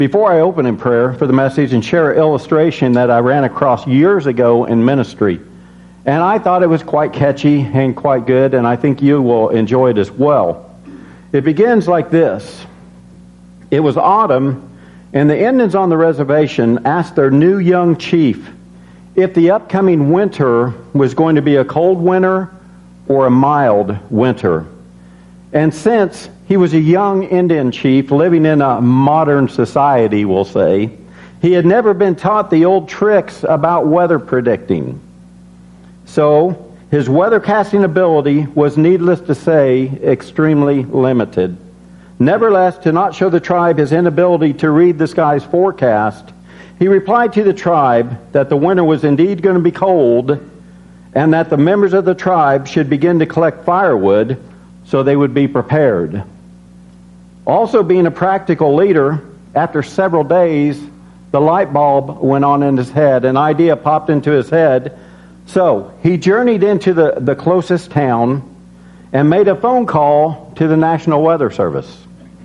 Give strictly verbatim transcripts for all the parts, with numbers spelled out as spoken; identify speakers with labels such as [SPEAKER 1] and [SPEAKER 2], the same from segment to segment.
[SPEAKER 1] Before I open in prayer for the message and share an illustration that I ran across years ago in ministry, and I thought it was quite catchy and quite good, and I think you will enjoy it as well. It begins like this. It was autumn, and the Indians on the reservation asked their new young chief if the upcoming winter was going to be a cold winter or a mild winter. And since he was a young Indian chief living in a modern society, we'll say, he had never been taught the old tricks about weather predicting. So his weather casting ability was, needless to say, extremely limited. Nevertheless, to not show the tribe his inability to read the sky's forecast, he replied to the tribe that the winter was indeed going to be cold and that the members of the tribe should begin to collect firewood so they would be prepared. Also, being a practical leader, after several days, the light bulb went on in his head. An idea popped into his head. So he journeyed into the, the closest town and made a phone call to the National Weather Service.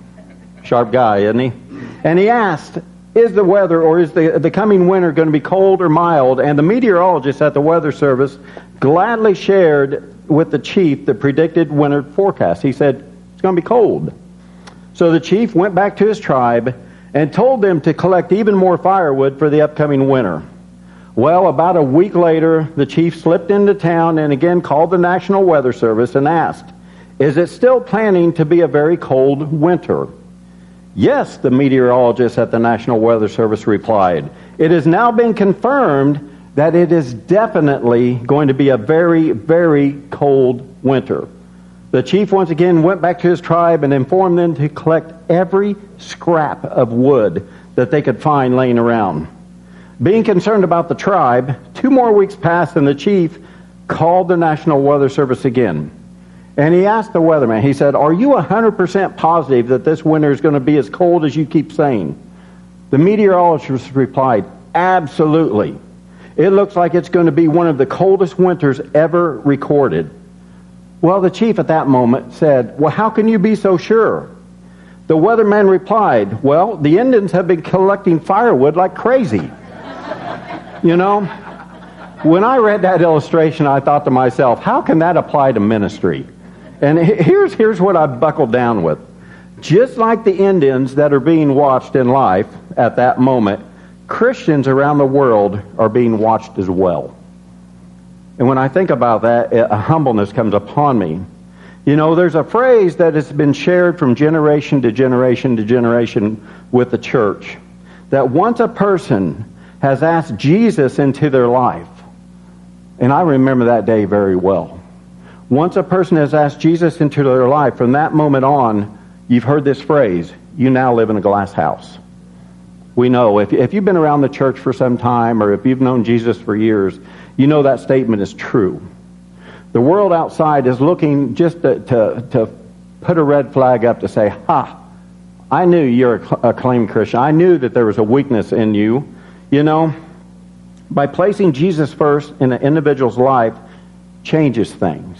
[SPEAKER 1] Sharp guy, isn't he? And he asked, is the weather or is the, the coming winter going to be cold or mild? And the meteorologist at the Weather Service gladly shared with the chief the predicted winter forecast. He said, it's going to be cold. So the chief went back to his tribe and told them to collect even more firewood for the upcoming winter. Well, about a week later, the chief slipped into town and again called the National Weather Service and asked, is it still planning to be a very cold winter? Yes, the meteorologist at the National Weather Service replied. It has now been confirmed that it is definitely going to be a very, very cold winter. The chief once again went back to his tribe and informed them to collect every scrap of wood that they could find laying around. Being concerned about the tribe, two more weeks passed and the chief called the National Weather Service again. And he asked the weatherman, he said, are you one hundred percent positive that this winter is going to be as cold as you keep saying? The meteorologist replied, absolutely. It looks like it's going to be one of the coldest winters ever recorded. Well, the chief at that moment said, well, how can you be so sure? The weatherman replied, well, the Indians have been collecting firewood like crazy. You know, when I read that illustration, I thought to myself, how can that apply to ministry? And here's, here's what I buckled down with. Just like the Indians that are being watched in life at that moment, Christians around the world are being watched as well. And when I think about that, a humbleness comes upon me. You know, there's a phrase that has been shared from generation to generation to generation with the church, that once a person has asked Jesus into their life, and I remember that day very well. Once a person has asked Jesus into their life, from that moment on, you've heard this phrase, you now live in a glass house. We know, if, if you've been around the church for some time, or if you've known Jesus for years, you know that statement is true. The world outside is looking just to, to, to put a red flag up to say, ha, I knew you're a acclaimed Christian. I knew that there was a weakness in you. You know, by placing Jesus first in an individual's life changes things.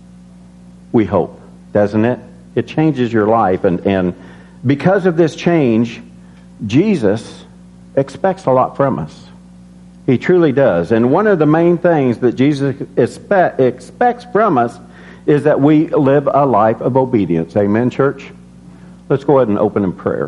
[SPEAKER 1] We hope, doesn't it? It changes your life. And, and because of this change, Jesus expects a lot from us. He truly does. And one of the main things that Jesus expect, expects from us is that we live a life of obedience. Amen, church? Let's go ahead and open in prayer.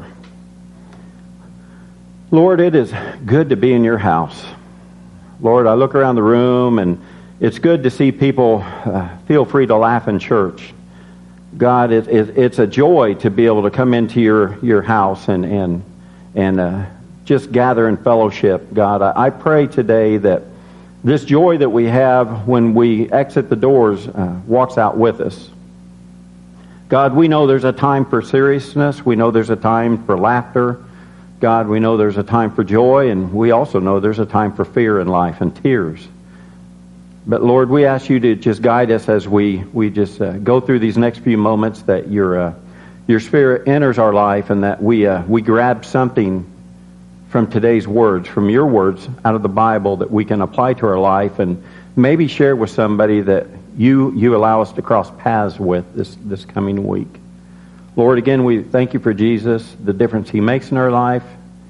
[SPEAKER 1] Lord, it is good to be in your house. Lord, I look around the room and it's good to see people uh, feel free to laugh in church. God, it, it, it's a joy to be able to come into your, your house and and and uh, just gather in fellowship. God, I, I pray today that this joy that we have when we exit the doors uh, walks out with us. God, we know there's a time for seriousness. We know there's a time for laughter. God, we know there's a time for joy, and we also know there's a time for fear in life and tears. But Lord, we ask you to just guide us as we, we just uh, go through these next few moments, that your uh, your Spirit enters our life, and that we uh, we grab something from today's words, from your words out of the Bible, that we can apply to our life and maybe share with somebody that you you allow us to cross paths with this, this coming week. Lord, again, we thank you for Jesus, the difference he makes in our life.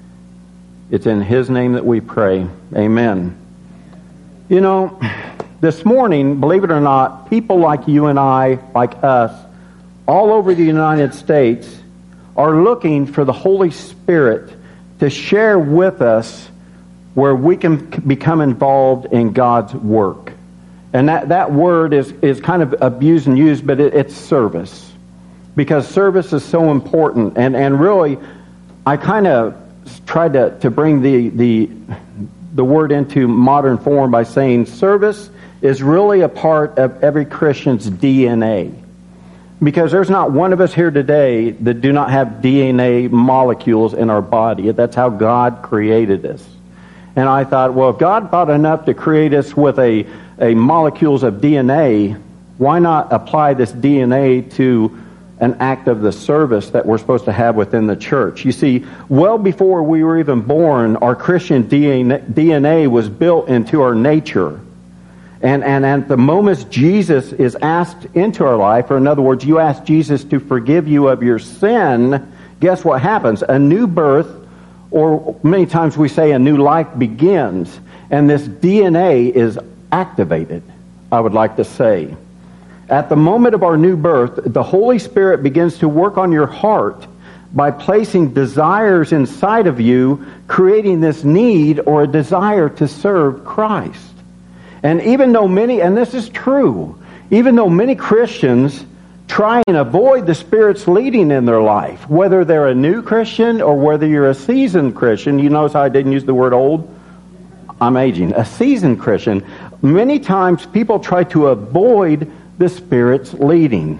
[SPEAKER 1] It's in His name that we pray. Amen. You know, this morning, believe it or not, people like you and I, like us, all over the United States, are looking for the Holy Spirit to share with us where we can become involved in God's work. And that, that word is, is kind of abused and used, but it, it's service. Because service is so important. And, and really, I kind of tried to, to bring the, the, the word into modern form by saying service is really a part of every Christian's D N A. Because there's not one of us here today that do not have D N A molecules in our body. That's how God created us. And I thought, well, if God thought enough to create us with a, a molecules of D N A, why not apply this D N A to an act of the service that we're supposed to have within the church? You see, well before we were even born, our Christian D N A was built into our nature. And, and at the moment Jesus is asked into our life, or in other words, you ask Jesus to forgive you of your sin, guess what happens? A new birth, or many times we say a new life begins, and this D N A is activated, I would like to say. At the moment of our new birth, the Holy Spirit begins to work on your heart by placing desires inside of you, creating this need or a desire to serve Christ. And even though many, and this is true, even though many Christians try and avoid the Spirit's leading in their life, whether they're a new Christian or whether you're a seasoned Christian, you notice how I didn't use the word old? I'm aging. A seasoned Christian. Many times people try to avoid the Spirit's leading.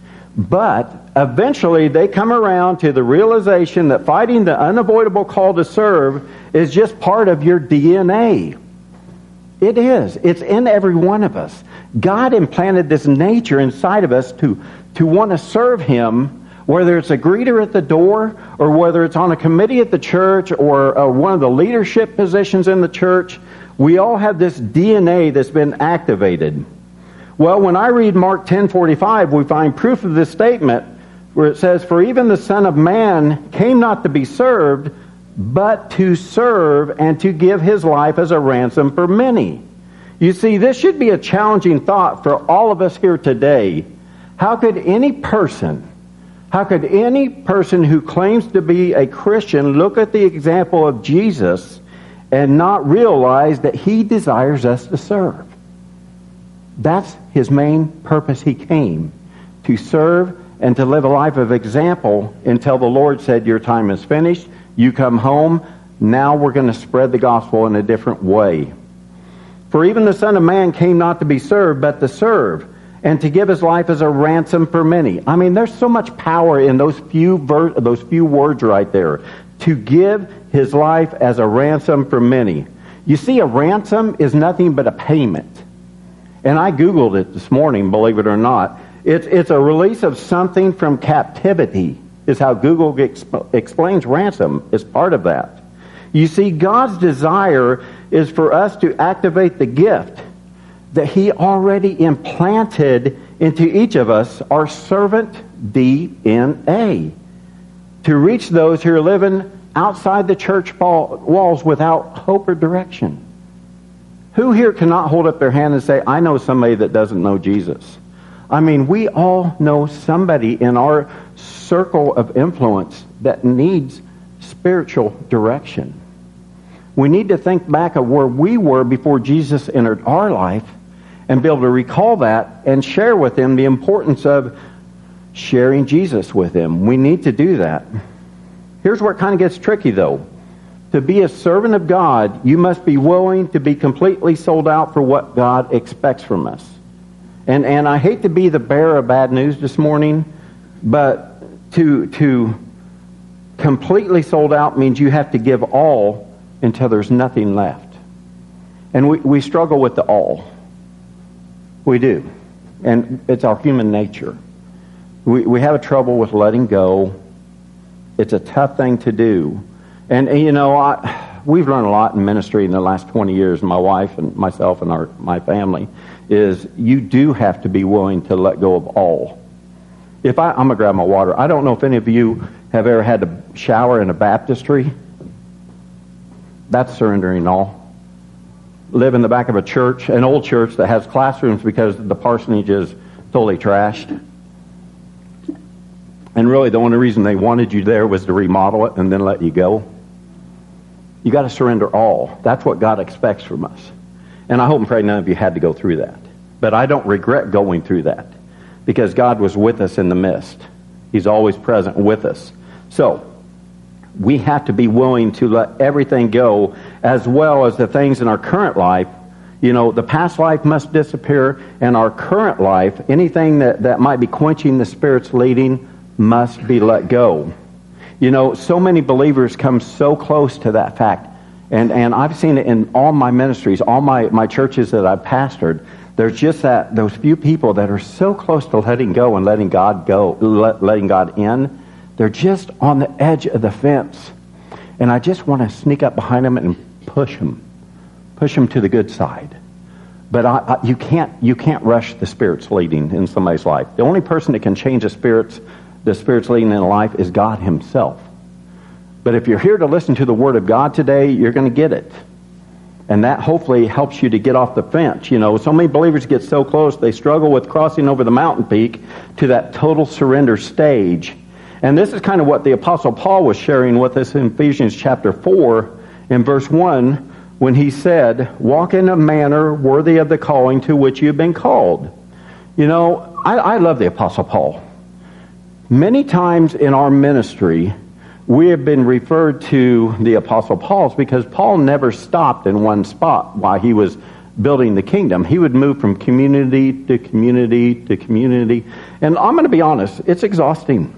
[SPEAKER 1] But eventually they come around to the realization that fighting the unavoidable call to serve is just part of your D N A. It is. It's in every one of us. God implanted this nature inside of us to, to want to serve Him, whether it's a greeter at the door, or whether it's on a committee at the church, or uh, one of the leadership positions in the church. We all have this D N A that's been activated. Well, when I read Mark ten forty-five, we find proof of this statement where it says, "For even the Son of Man came not to be served, but to serve and to give His life as a ransom for many." You see, this should be a challenging thought for all of us here today. How could any person, how could any person who claims to be a Christian look at the example of Jesus and not realize that He desires us to serve? That's His main purpose. He came to serve and to live a life of example until the Lord said, "Your time is finished. You come home. Now we're going to spread the gospel in a different way." For even the Son of Man came not to be served, but to serve, and to give His life as a ransom for many. I mean, there's so much power in those few ver- those few words right there. To give His life as a ransom for many. You see, a ransom is nothing but a payment. And I Googled it this morning, believe it or not. It's, it's a release of something from captivity, is how Google exp- explains ransom is part of that. You see, God's desire is for us to activate the gift that He already implanted into each of us, our servant D N A, to reach those who are living outside the church walls without hope or direction. Who here cannot hold up their hand and say, "I know somebody that doesn't know Jesus"? I mean, we all know somebody in our circle of influence that needs spiritual direction. We need to think back of where we were before Jesus entered our life and be able to recall that and share with them the importance of sharing Jesus with them. We need to do that. Here's where it kind of gets tricky, though. To be a servant of God, you must be willing to be completely sold out for what God expects from us. And and I hate to be the bearer of bad news this morning, but to to completely sold out means you have to give all until there's nothing left. And we, we struggle with the all. We do. And it's our human nature. We we have a trouble with letting go. It's a tough thing to do. And, you know, I, we've learned a lot in ministry in the last twenty years, my wife and myself and our my family, is you do have to be willing to let go of all. If I, I'm going to grab my water. I don't know if any of you have ever had to shower in a baptistry. That's surrendering all. Live in the back of a church, an old church that has classrooms because the parsonage is totally trashed. And really the only reason they wanted you there was to remodel it and then let you go. You got to surrender all. That's what God expects from us. And I hope and pray none of you had to go through that. But I don't regret going through that because God was with us in the midst. He's always present with us. So we have to be willing to let everything go, as well as the things in our current life. You know, the past life must disappear, and our current life, anything that, that might be quenching the Spirit's leading, must be let go. You know, so many believers come so close to that fact. And and I've seen it in all my ministries, all my, my churches that I've pastored. There's just that those few people that are so close to letting go and letting God go, let, letting God in. They're just on the edge of the fence. And I just want to sneak up behind them and push them. Push them to the good side. But I, I, you can't you can't rush the Spirit's leading in somebody's life. The only person that can change the Spirit's, the Spirit's leading in life is God Himself. But if you're here to listen to the Word of God today, you're going to get it. And that hopefully helps you to get off the fence. You know, so many believers get so close, they struggle with crossing over the mountain peak to that total surrender stage. And this is kind of what the Apostle Paul was sharing with us in Ephesians chapter four, in verse one, when he said, walk in a manner worthy of the calling to which you've been called. You know, I, I love the Apostle Paul. Many times in our ministry, we have been referred to the Apostle Paul's because Paul never stopped in one spot while he was building the kingdom. He would move from community to community to community. And I'm going to be honest, it's exhausting.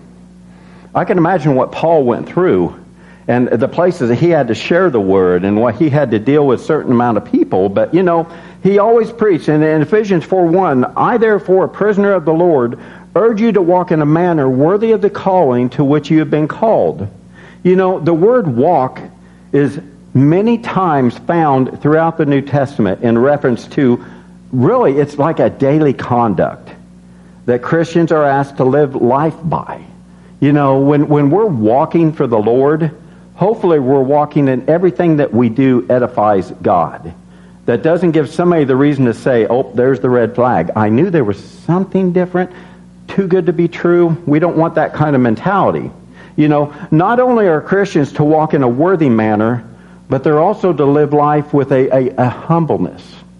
[SPEAKER 1] I can imagine what Paul went through and the places that he had to share the word and what he had to deal with a certain amount of people. But, you know, he always preached. And in Ephesians four one, I therefore, a prisoner of the Lord, urge you to walk in a manner worthy of the calling to which you have been called. You know, the word walk is many times found throughout the New Testament in reference to, really, it's like a daily conduct that Christians are asked to live life by. You know, when, when we're walking for the Lord, hopefully we're walking in everything that we do edifies God. That doesn't give somebody the reason to say, oh, there's the red flag. I knew there was something different, too good to be true. We don't want that kind of mentality. You know, not only are Christians to walk in a worthy manner, but they're also to live life with a, a, a humbleness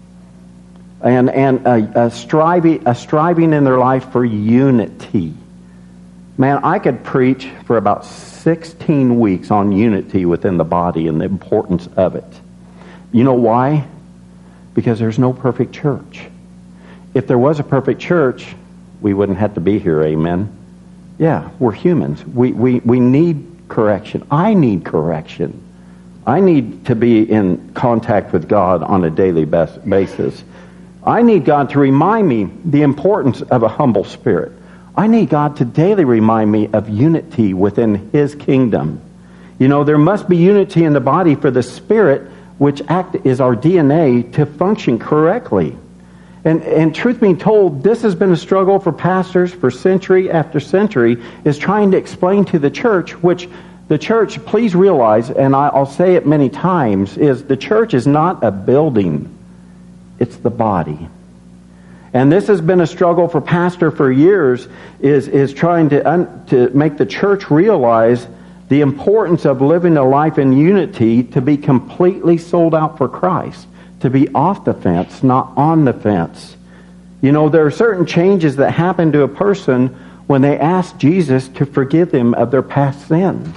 [SPEAKER 1] and, and a, a, striving, a striving in their life for unity. Man, I could preach for about sixteen weeks on unity within the body and the importance of it. You know why? Because there's no perfect church. If there was a perfect church, we wouldn't have to be here, amen? Yeah, we're humans. We, we, we need correction. I need correction. I need to be in contact with God on a daily basis. I need God to remind me the importance of a humble spirit. I need God to daily remind me of unity within His kingdom. You know, there must be unity in the body for the Spirit, which act is our D N A, to function correctly. And, and truth being told, this has been a struggle for pastors for century after century, is trying to explain to the church, which the church, please realize, and I'll say it many times, is the church is not a building. It's the body. And this has been a struggle for pastor for years, is, is trying to, un, to make the church realize the importance of living a life in unity, to be completely sold out for Christ, to be off the fence, not on the fence. You know, there are certain changes that happen to a person when they ask Jesus to forgive them of their past sins.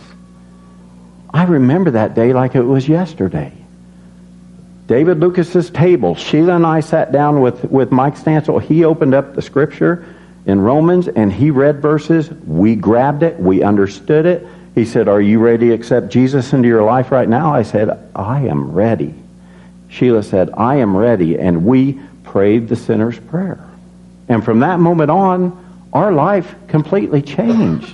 [SPEAKER 1] I remember that day like it was yesterday. David Lucas's table. Sheila and I sat down with, with Mike Stansel. He opened up the scripture in Romans and he read verses. We grabbed it. We understood it. He said, are you ready to accept Jesus into your life right now? I said, I am ready. Sheila said, I am ready. And we prayed the sinner's prayer. And from that moment on, our life completely changed.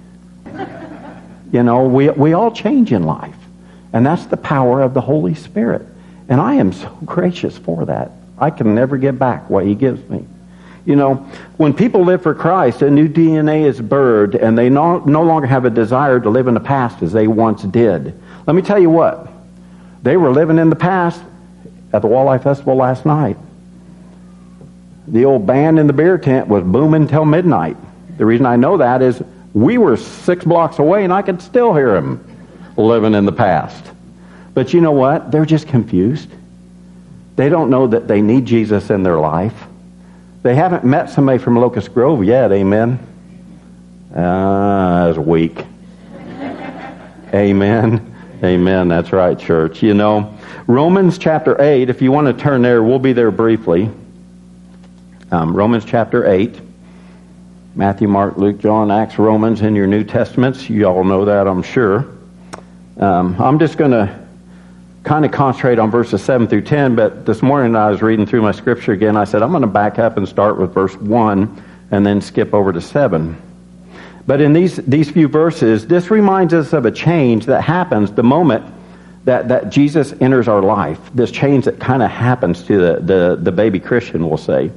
[SPEAKER 1] You know, we, we all change in life. And that's the power of the Holy Spirit. And I am so gracious for that. I can never get back what He gives me. You know, when people live for Christ, a new D N A is birthed, and they no, no longer have a desire to live in the past as they once did. Let me tell you what. They were living in the past at the Walleye Festival last night. The old band in the beer tent was booming till midnight. The reason I know that is we were six blocks away and I could still hear them living in the past. But you know what? They're just confused. They don't know that they need Jesus in their life. They haven't met somebody from Locust Grove yet, amen? Ah, uh, that's weak. Amen. Amen. That's right, church. You know, Romans chapter eight, if you want to turn there, we'll be there briefly. Um, Romans chapter eight. Matthew, Mark, Luke, John, Acts, Romans in your New Testaments. You all know that, I'm sure. Um, I'm just going to kind of concentrate on verses seven through ten, but this morning I was reading through my scripture again. I said, I'm going to back up and start with verse one and then skip over to seven. But in these, these few verses, this reminds us of a change that happens the moment that, that Jesus enters our life. This change that kind of happens to the, the, the baby Christian, we'll say.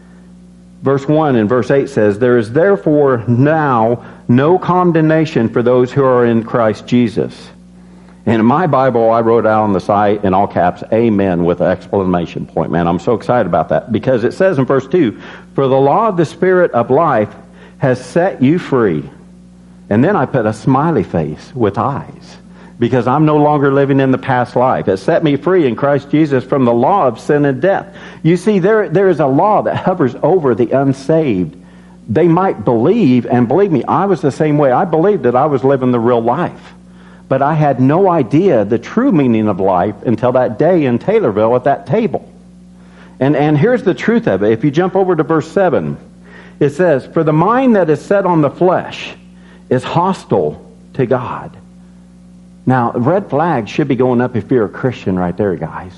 [SPEAKER 1] Verse one and verse eight says, there is therefore now no condemnation for those who are in Christ Jesus. And in my Bible, I wrote out on the side in all caps, amen, with an exclamation point. Man, I'm so excited about that. Because it says in verse two, for the law of the Spirit of life has set you free. And then I put a smiley face with eyes. Because I'm no longer living in the past life. It set me free in Christ Jesus from the law of sin and death. You see, there there is a law that hovers over the unsaved. They might believe, and believe me, I was the same way. I believed that I was living the real life. But I had no idea the true meaning of life until that day in Taylorville at that table. And, and here's the truth of it. If you jump over to verse seven, it says, for the mind that is set on the flesh is hostile to God. Now, red flags should be going up if you're a Christian right there, guys.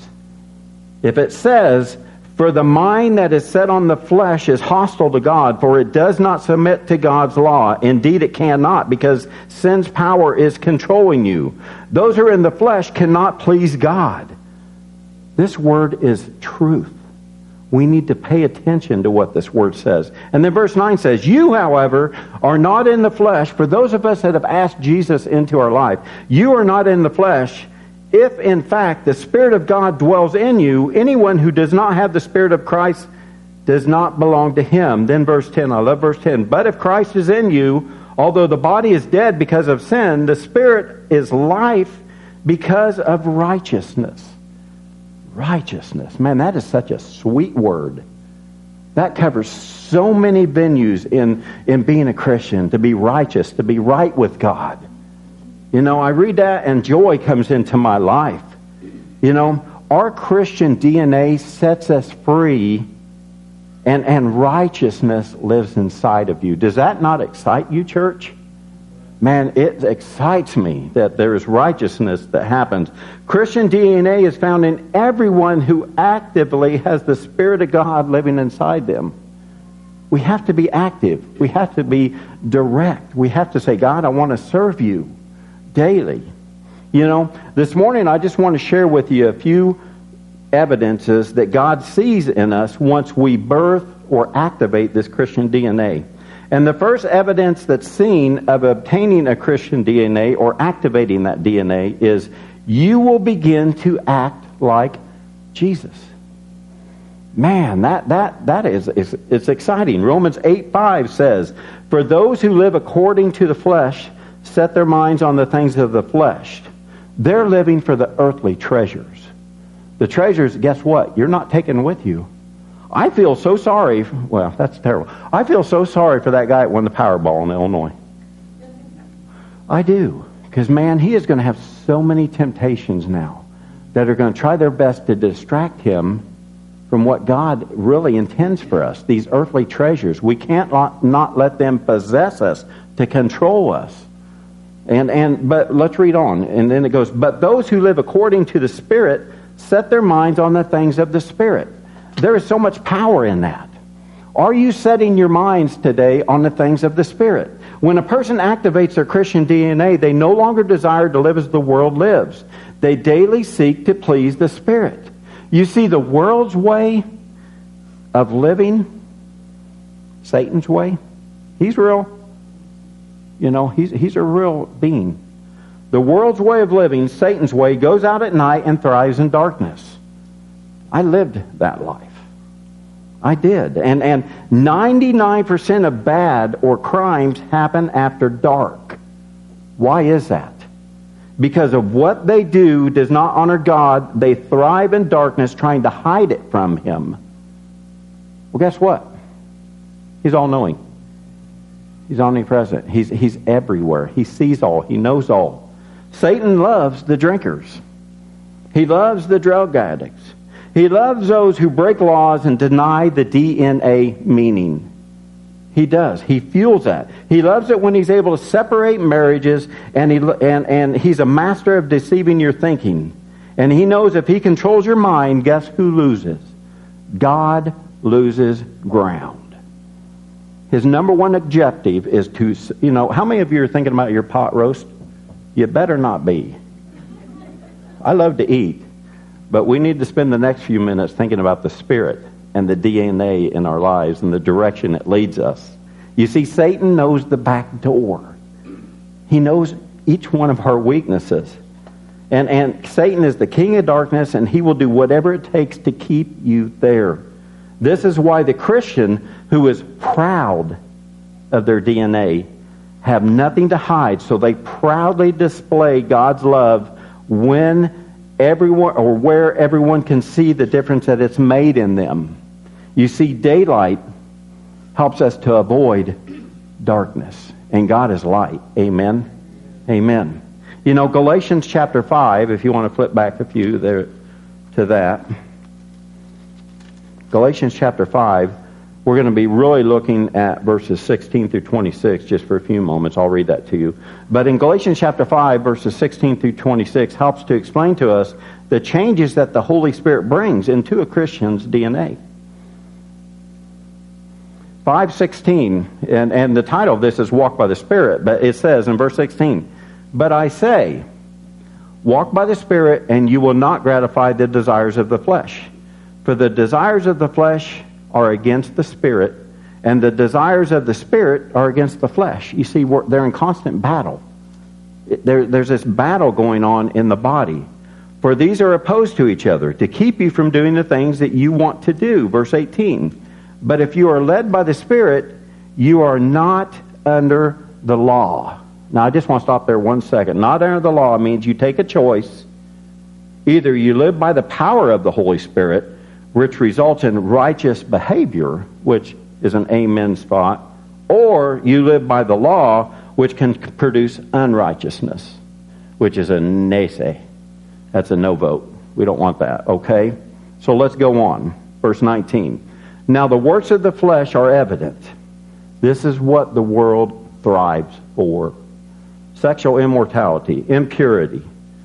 [SPEAKER 1] If it says, for the mind that is set on the flesh is hostile to God, for it does not submit to God's law. Indeed, it cannot, because sin's power is controlling you. Those who are in the flesh cannot please God. This word is truth. We need to pay attention to what this word says. And then verse nine says, you, however, are not in the flesh. For those of us that have asked Jesus into our life, you are not in the flesh. If, in fact, the Spirit of God dwells in you, anyone who does not have the Spirit of Christ does not belong to him. Then verse ten, I love verse ten. But if Christ is in you, although the body is dead because of sin, the Spirit is life because of righteousness. Righteousness. Man, that is such a sweet word. That covers so many venues in, in being a Christian, to be righteous, to be right with God. You know, I read that and joy comes into my life. You know, our Christian D N A sets us free, and, and righteousness lives inside of you. Does that not excite you, church? Man, it excites me that there is righteousness that happens. Christian D N A is found in everyone who actively has the Spirit of God living inside them. We have to be active. We have to be direct. We have to say, God, I want to serve you daily. You know, this morning I just want to share with you a few evidences that God sees in us once we birth or activate this Christian D N A. And the first evidence that's seen of obtaining a Christian D N A or activating that D N A is you will begin to act like Jesus. Man, that that that is, is it's exciting. Romans eight five says, for those who live according to the flesh set their minds on the things of the flesh. They're living for the earthly treasures. The treasures, guess what? You're not taking with you. I feel so sorry. Well, that's terrible. I feel so sorry for that guy that won the Powerball in Illinois. I do. Because, man, he is going to have so many temptations now that are going to try their best to distract him from what God really intends for us, these earthly treasures. We can't not let them possess us, to control us. And and but let's read on. And then it goes, but those who live according to the Spirit set their minds on the things of the Spirit. There is so much power in that. Are you setting your minds today on the things of the Spirit? When a person activates their Christian D N A, they no longer desire to live as the world lives. They daily seek to please the Spirit. You see, the world's way of living, Satan's way, he's real. You know, he's he's a real being. The world's way of living, Satan's way, goes out at night and thrives in darkness. I lived that life. I did. And, and ninety-nine percent of bad or crimes happen after dark. Why is that? Because of what they do does not honor God. They thrive in darkness trying to hide it from Him. Well, guess what? He's all-knowing. He's omnipresent. He's, he's everywhere. He sees all. He knows all. Satan loves the drinkers. He loves the drug addicts. He loves those who break laws and deny the D N A meaning. He does. He fuels that. He loves it when he's able to separate marriages, and, he, and, and he's a master of deceiving your thinking. And he knows if he controls your mind, guess who loses? God loses ground. His number one objective is to, you know, how many of you are thinking about your pot roast? You better not be. I love to eat, but we need to spend the next few minutes thinking about the Spirit and the D N A in our lives and the direction it leads us. You see, Satan knows the back door. He knows each one of our weaknesses. And, and Satan is the king of darkness, and he will do whatever it takes to keep you there. This is why the Christian who is proud of their D N A have nothing to hide, so they proudly display God's love when everyone, or where everyone can see the difference that it's made in them. You see, daylight helps us to avoid darkness, and God is light. Amen? Amen. You know, Galatians chapter five, if you want to flip back a few there to that. Galatians chapter five, we're going to be really looking at verses sixteen through twenty-six just for a few moments. I'll read that to you. But in Galatians chapter five, verses sixteen through twenty-six helps to explain to us the changes that the Holy Spirit brings into a Christian's D N A. five sixteen, and, and the title of this is Walk by the Spirit, but it says in verse sixteen, "But I say, walk by the Spirit, and you will not gratify the desires of the flesh. For the desires of the flesh are against the Spirit, and the desires of the Spirit are against the flesh." You see, we're, they're in constant battle. There, there's this battle going on in the body. "For these are opposed to each other, to keep you from doing the things that you want to do." Verse eighteen. "But if you are led by the Spirit, you are not under the law." Now, I just want to stop there one second. Not under the law means you take a choice. Either you live by the power of the Holy Spirit, which results in righteous behavior, which is an amen spot, or you live by the law, which can produce unrighteousness, which is a naysay. That's a no vote. We don't want that, okay? So let's go on. Verse nineteen. "Now the works of the flesh are evident." This is what the world thrives for. "Sexual immorality, impurity,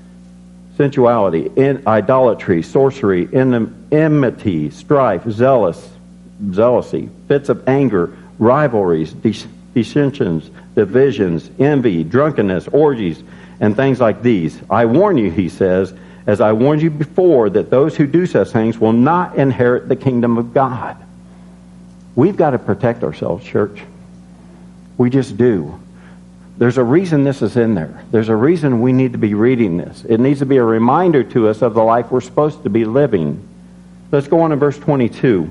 [SPEAKER 1] sensuality, in idolatry, sorcery, enmity, strife, zealous, zealousy, fits of anger, rivalries, dissensions, divisions, envy, drunkenness, orgies, and things like these. I warn you," he says, "as I warned you before, that those who do such things will not inherit the kingdom of God." We've got to protect ourselves, church. We just do. There's a reason this is in there. There's a reason we need to be reading this. It needs to be a reminder to us of the life we're supposed to be living. Let's go on to verse twenty-two.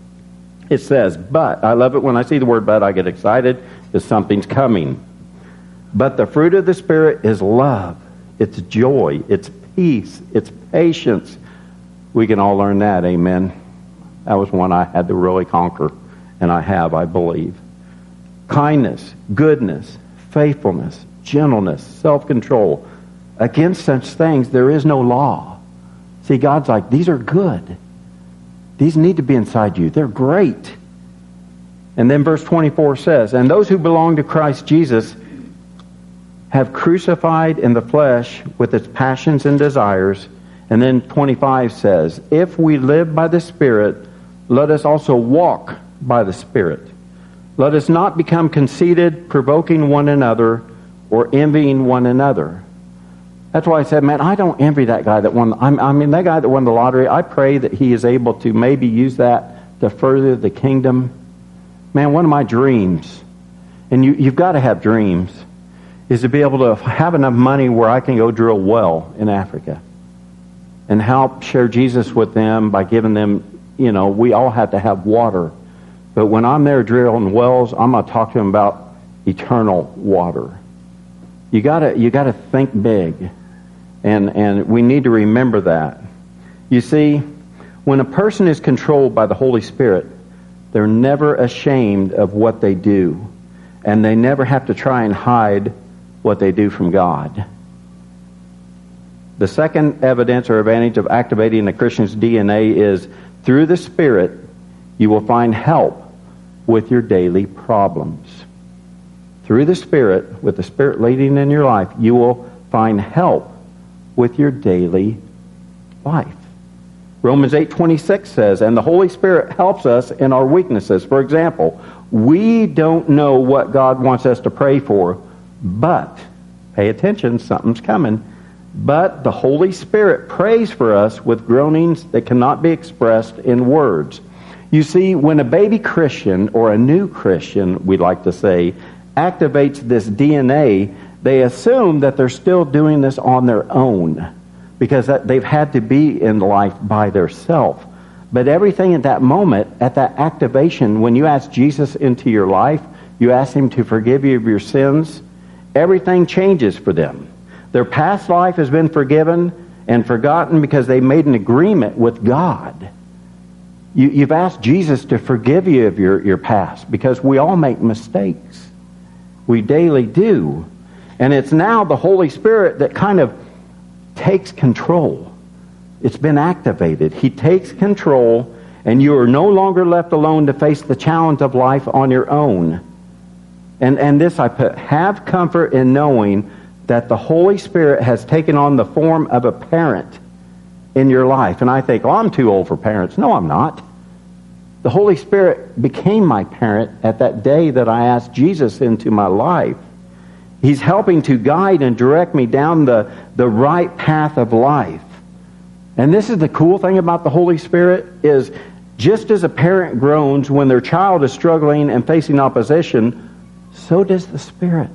[SPEAKER 1] It says, "But," I love it when I see the word "but," I get excited because something's coming. "But the fruit of the Spirit is love, it's joy, it's peace, it's patience." We can all learn that, amen. That was one I had to really conquer, and I have, I believe. "Kindness, goodness, faithfulness, gentleness, self-control. Against such things there is no law." See, God's like, these are good. These need to be inside you. They're great. And then verse twenty-four says, "And those who belong to Christ Jesus have crucified in the flesh with its passions and desires." And then twenty-five says, "If we live by the Spirit, let us also walk by the Spirit. Let us not become conceited, provoking one another, or envying one another." That's why I said, man, I don't envy that guy that won. I'm, I mean, that guy that won the lottery, I pray that he is able to maybe use that to further the kingdom. Man, one of my dreams, and you, you've got to have dreams, is to be able to have enough money where I can go drill a well in Africa and help share Jesus with them by giving them, you know, we all have to have water. But when I'm there drilling wells, I'm going to talk to them about eternal water. You gotta, you gotta think big. And, and we need to remember that. You see, when a person is controlled by the Holy Spirit, they're never ashamed of what they do. And they never have to try and hide what they do from God. The second evidence or advantage of activating a Christian's D N A is through the Spirit, you will find help with your daily problems. Through the Spirit, with the Spirit leading in your life, you will find help with your daily life. Romans eight twenty-six says, and the Holy Spirit helps us in our weaknesses. For example, we don't know what God wants us to pray for, but, pay attention, something's coming, but the Holy Spirit prays for us with groanings that cannot be expressed in words. You see, when a baby Christian, or a new Christian, we like to say, activates this D N A, they assume that they're still doing this on their own because that they've had to be in life by themselves. But everything at that moment, at that activation, when you ask Jesus into your life, you ask Him to forgive you of your sins, everything changes for them. Their past life has been forgiven and forgotten because they made an agreement with God. You, you've asked Jesus to forgive you of your, your past because we all make mistakes. We daily do. And it's now the Holy Spirit that kind of takes control. It's been activated. He takes control, and you are no longer left alone to face the challenge of life on your own. And, and this I put, have comfort in knowing that the Holy Spirit has taken on the form of a parent in your life. And I think, oh, I'm too old for parents. No, I'm not. The Holy Spirit became my parent at that day that I asked Jesus into my life. He's helping to guide and direct me down the, the right path of life. And this is the cool thing about the Holy Spirit is just as a parent groans when their child is struggling and facing opposition, so does the Spirit.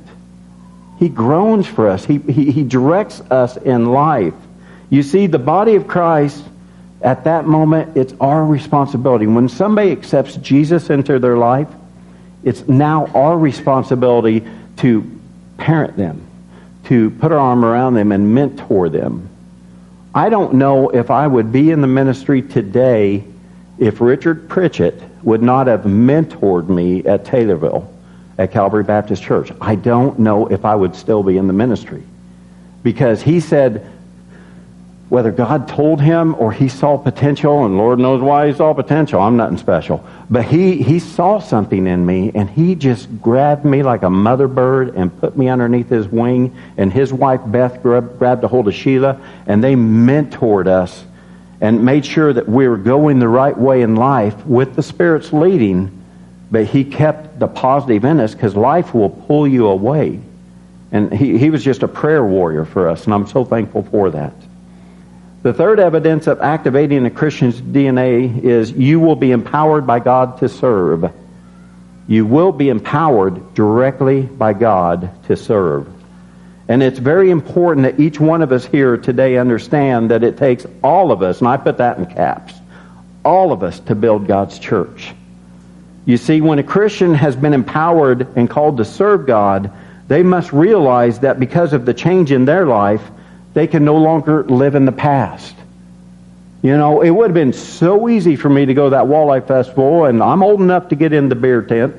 [SPEAKER 1] He groans for us. He, he, he directs us in life. You see, the body of Christ, at that moment, it's our responsibility. When somebody accepts Jesus into their life, it's now our responsibility to parent them, to put our arm around them and mentor them. I don't know if I would be in the ministry today if Richard Pritchett would not have mentored me at Taylorville at Calvary Baptist Church. I don't know if I would still be in the ministry. Because he said, whether God told him or he saw potential, and Lord knows why he saw potential, I'm nothing special, but he, he saw something in me, and he just grabbed me like a mother bird and put me underneath his wing, and his wife Beth grabbed, grabbed a hold of Sheila, and they mentored us and made sure that we were going the right way in life with the Spirit's leading, but he kept the positive in us because life will pull you away. And he, he was just a prayer warrior for us, and I'm so thankful for that. The third evidence of activating a Christian's D N A is you will be empowered by God to serve. You will be empowered directly by God to serve. And it's very important that each one of us here today understand that it takes all of us, and I put that in caps, all of us to build God's church. You see, when a Christian has been empowered and called to serve God, they must realize that because of the change in their life, they can no longer live in the past. You know, it would have been so easy for me to go to that Walleye Festival, and I'm old enough to get in the beer tent.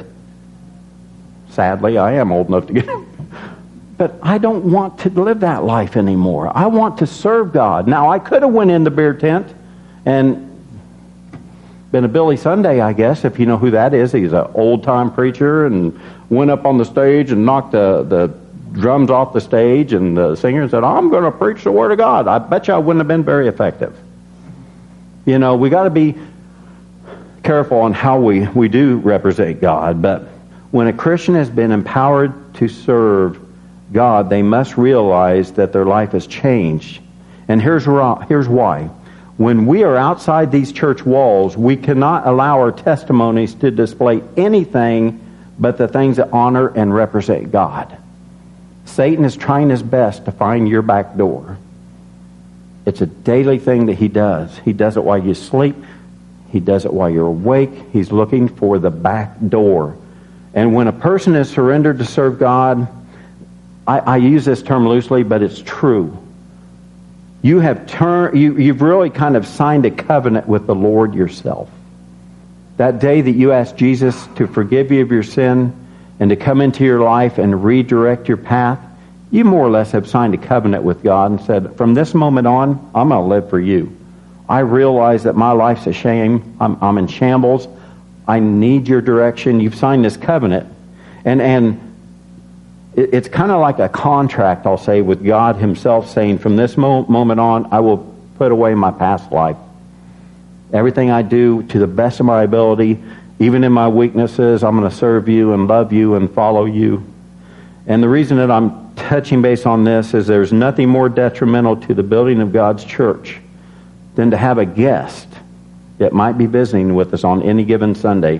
[SPEAKER 1] Sadly, I am old enough to get in. But I don't want to live that life anymore. I want to serve God. Now, I could have went in the beer tent and been a Billy Sunday, I guess, if you know who that is. He's an old-time preacher and went up on the stage and knocked the, the drums off the stage, and the singer said, I'm going to preach the Word of God. I bet you I wouldn't have been very effective. You know, we got to be careful on how we, we do represent God, but when a Christian has been empowered to serve God, they must realize that their life has changed. And here's, here's why. When we are outside these church walls, we cannot allow our testimonies to display anything but the things that honor and represent God. Satan is trying his best to find your back door. It's a daily thing that he does. He does it while you sleep. He does it while you're awake. He's looking for the back door. And when a person is surrendered to serve God, I, I use this term loosely, but it's true. You have turned, you, you've really kind of signed a covenant with the Lord yourself. That day that you asked Jesus to forgive you of your sin and to come into your life and redirect your path, you more or less have signed a covenant with God and said, from this moment on, I'm going to live for you. I realize that my life's a shame. I'm, I'm in shambles. I need your direction. You've signed this covenant. And, and it, it's kind of like a contract, I'll say, with God himself saying, from this mo- moment on, I will put away my past life. Everything I do to the best of my ability, even in my weaknesses, I'm going to serve you and love you and follow you. And the reason that I'm touching base on this is there's nothing more detrimental to the building of God's church than to have a guest that might be visiting with us on any given Sunday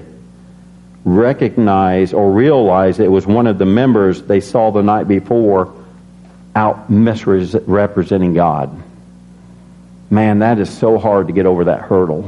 [SPEAKER 1] recognize or realize it was one of the members they saw the night before out misrepresenting God. Man, that is so hard to get over that hurdle.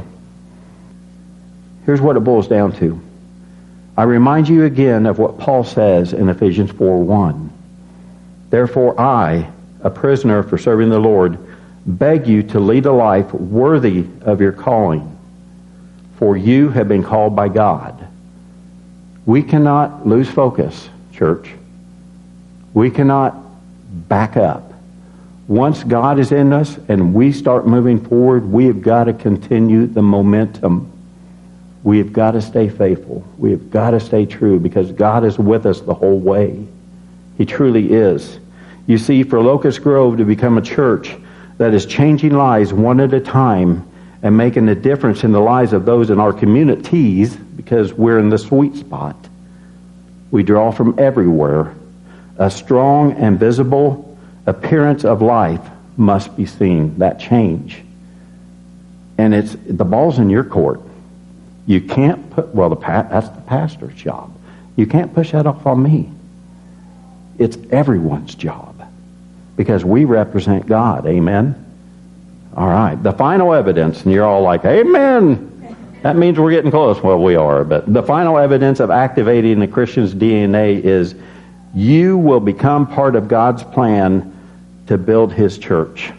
[SPEAKER 1] Here's what it boils down to. I remind you again of what Paul says in Ephesians four one. Therefore I, a prisoner for serving the Lord, beg you to lead a life worthy of your calling, for you have been called by God. We cannot lose focus, church. We cannot back up. Once God is in us and we start moving forward, we have got to continue the momentum. We have got to stay faithful. We have got to stay true because God is with us the whole way. He truly is. You see, for Locust Grove to become a church that is changing lives one at a time and making a difference in the lives of those in our communities, because we're in the sweet spot, we draw from everywhere. A strong and visible appearance of life must be seen, that change. And it's the ball's in your court. You can't put, well, the that's the pastor's job. You can't push that off on me. It's everyone's job because we represent God. Amen? All right. The final evidence, and you're all like, amen. That means we're getting close. Well, we are. But the final evidence of activating the Christian's D N A is you will become part of God's plan to build his church.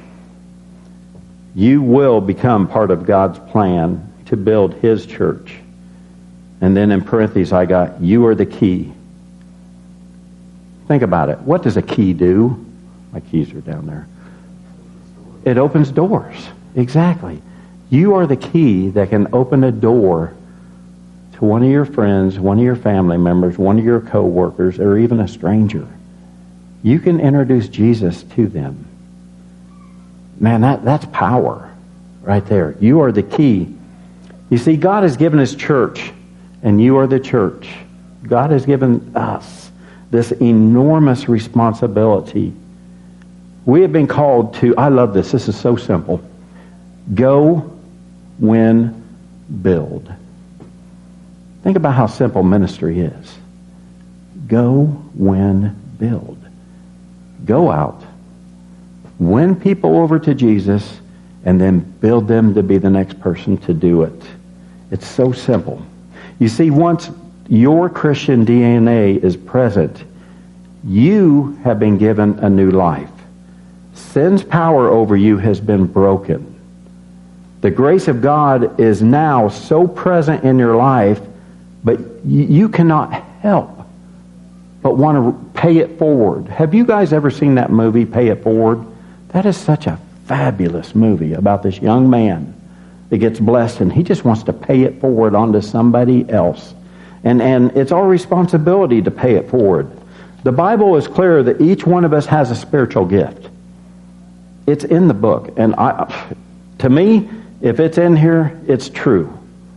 [SPEAKER 1] You will become part of God's plan to build his church. And then in parentheses I got, you are the key. Think about it. What does a key do? My keys are down there. It opens doors. Exactly. You are the key that can open a door to one of your friends, one of your family members, one of your co-workers, or even a stranger. You can introduce Jesus to them. Man, that, that's power right there. You are the key. You see, God has given his church, and you are the church. God has given us this enormous responsibility. We have been called to, I love this, this is so simple. Go, win, build. Think about how simple ministry is. Go, win, build. Go out, win people over to Jesus, and then build them to be the next person to do it. It's so simple. You see, once your Christian D N A is present, you have been given a new life. Sin's power over you has been broken. The grace of God is now so present in your life, but you cannot help but want to pay it forward. Have you guys ever seen that movie, Pay It Forward? That is such a fabulous movie about this young man that gets blessed and he just wants to pay it forward onto somebody else. And, and it's our responsibility to pay it forward. The Bible is clear that each one of us has a spiritual gift. It's in the book. And I, to me, if it's in here, it's true.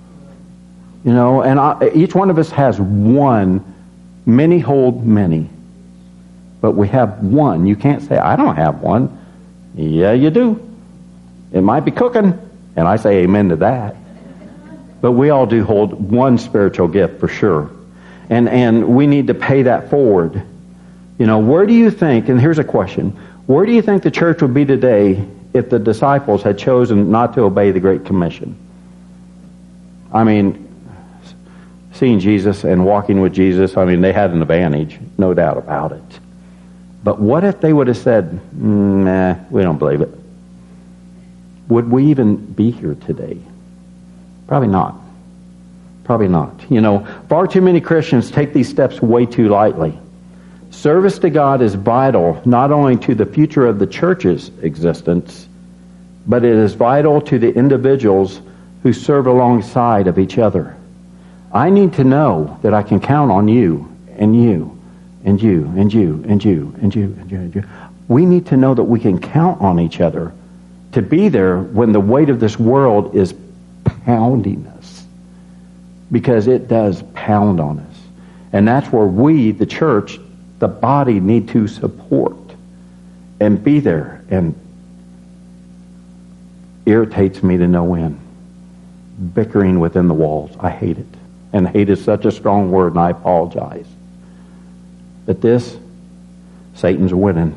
[SPEAKER 1] You know, and I, each one of us has one. Many hold many. But we have one. You can't say, I don't have one. Yeah, you do. It might be cooking. And I say amen to that. But we all do hold one spiritual gift for sure. And and we need to pay that forward. You know, where do you think, and here's a question, where do you think the church would be today if the disciples had chosen not to obey the Great Commission? I mean, seeing Jesus and walking with Jesus, I mean, they had an advantage, no doubt about it. But what if they would have said, nah, we don't believe it? Would we even be here today? Probably not. Probably not. You know, far too many Christians take these steps way too lightly. Service to God is vital not only to the future of the church's existence, but it is vital to the individuals who serve alongside of each other. I need to know that I can count on you and you and you and you and you and you and you and you. We need to know that we can count on each other to be there when the weight of this world is pounding us. Because it does pound on us. And that's where we, the church, the body, need to support and be there. And irritates me to no end. Bickering within the walls. I hate it. And hate is such a strong word, and I apologize. But this, Satan's winning.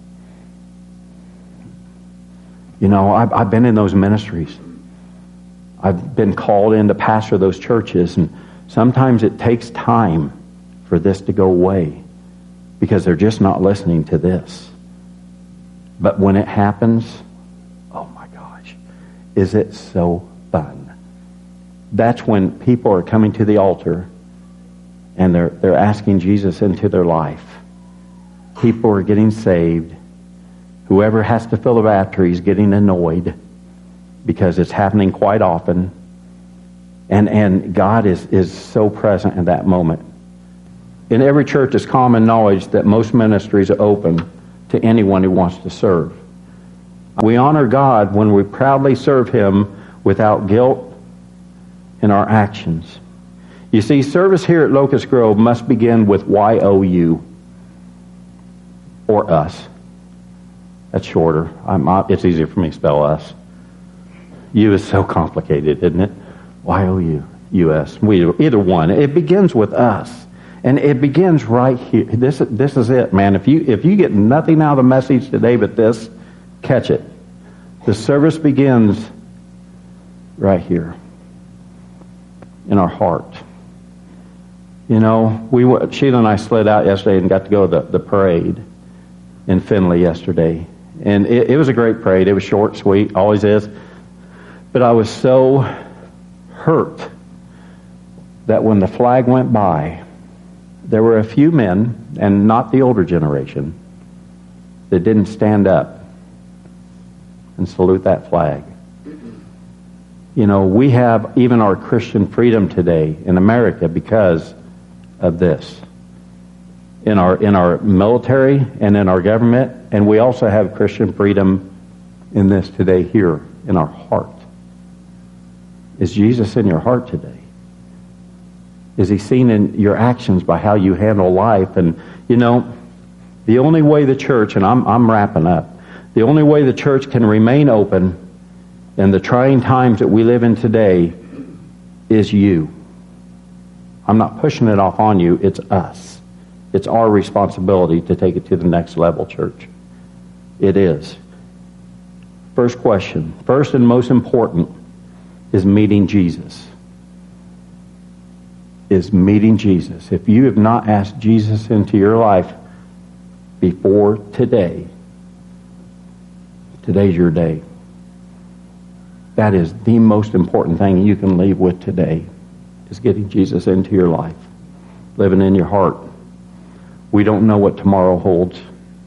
[SPEAKER 1] You know, I've, I've been in those ministries. I've been called in to pastor those churches, and sometimes it takes time for this to go away because they're just not listening to this. But when it happens, oh my gosh, is it so fun? That's when people are coming to the altar and they're they're asking Jesus into their life. People are getting saved. Whoever has to fill the battery is getting annoyed because it's happening quite often. And and God is, is so present in that moment. In every church, it's common knowledge that most ministries are open to anyone who wants to serve. We honor God when we proudly serve Him without guilt in our actions. You see, service here at Locust Grove must begin with Y O U, or us. That's shorter. I'm, it's easier for me to spell us. U is so complicated, isn't it? Y O U, U S. We, either one. It begins with us. And it begins right here. This, this is it, man. If you, if you get nothing out of the message today but this, catch it. The service begins right here in our heart. You know, we Sheila and I slid out yesterday and got to go to the, the parade in Findlay yesterday. And it, it was a great parade. It was short, sweet, always is. But I was so hurt that when the flag went by, there were a few men, and not the older generation, that didn't stand up and salute that flag. You know, we have even our Christian freedom today in America because of this. In our in our military and in our government, and we also have Christian freedom in this today here in our heart. Is Jesus in your heart today? Is He seen in your actions by how you handle life? And, you know, the only way the church, and I'm I'm wrapping up, the only way the church can remain open in the trying times that we live in today is you. I'm not pushing it off on you, it's us. It's our responsibility to take it to the next level, church. It is. First question, first and most important, is meeting Jesus. Is meeting Jesus. If you have not asked Jesus into your life before today, today's your day. That is the most important thing you can leave with today, is getting Jesus into your life, living in your heart. We don't know what tomorrow holds.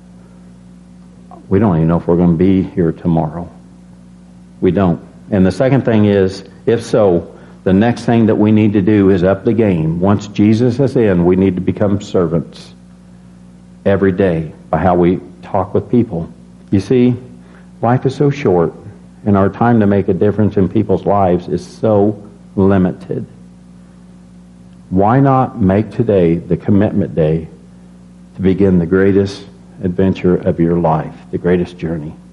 [SPEAKER 1] We don't even know if we're going to be here tomorrow. We don't. And the second thing is, if so, the next thing that we need to do is up the game. Once Jesus is in, we need to become servants every day by how we talk with people. You see, life is so short, and our time to make a difference in people's lives is so limited. Why not make today the commitment day to begin the greatest adventure of your life, the greatest journey?